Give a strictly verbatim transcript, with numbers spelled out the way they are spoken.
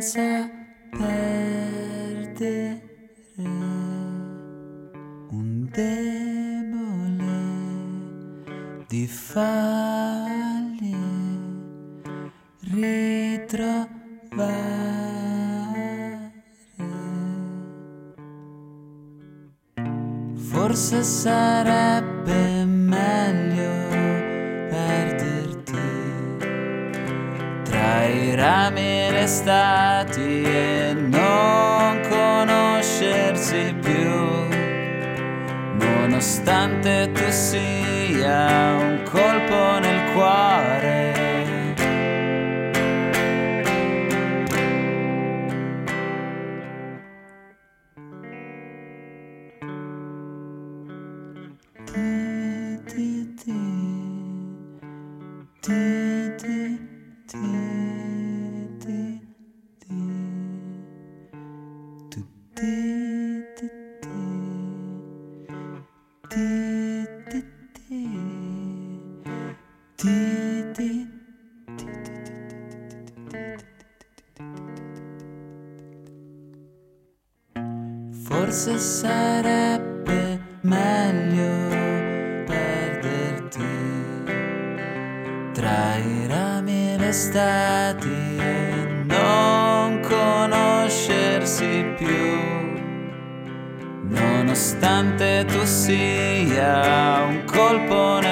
senza perdere un debole di farli ritrovare. Forse sarebbe meglio perderti tra i rami e le stati e non conoscersi più, nonostante tu sia un colpo nel cuore. Forse sarebbe meglio perderti tra i rami e le stati e non conoscersi più, nonostante tu sia un colpo nel